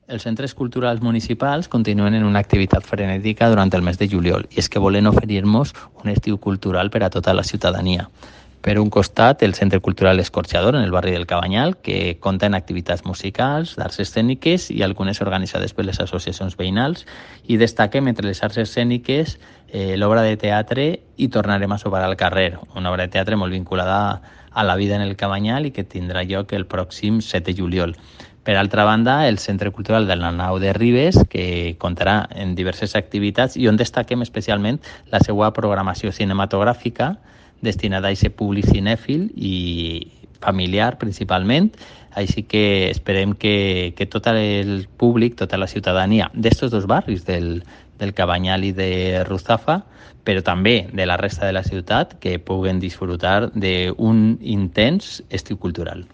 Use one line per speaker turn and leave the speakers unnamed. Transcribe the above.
Els centres culturals municipals continuen en una activitat frenètica durant el mes de juliol i és que volen oferir-nos un estiu cultural per a tota la ciutadania. Per un costat, el Centre Cultural Escorxador, en el barri del Cabanyal, que compta en activitats musicals, d'arts escèniques i algunes organitzades per les associacions veïnals, i destaquem entre les arts escèniques l'obra de teatre I tornarem a sopar al carrer, una obra de teatre molt vinculada a la vida en el Cabanyal i que tindrà lloc el pròxim 7 de juliol. Per altra banda, el Centre Cultural de la Nau de Ribes, que comptarà en diverses activitats i on destaquem especialment la seva programació cinematogràfica, destinada a aquest públic cinèfil i familiar principalment, així que esperem que tot el públic, tota la ciutadania d'estos dos barris, del Cabanyal i de Ruzafa, però també de la resta de la ciutat, que puguen disfrutar d'un intens estiu cultural.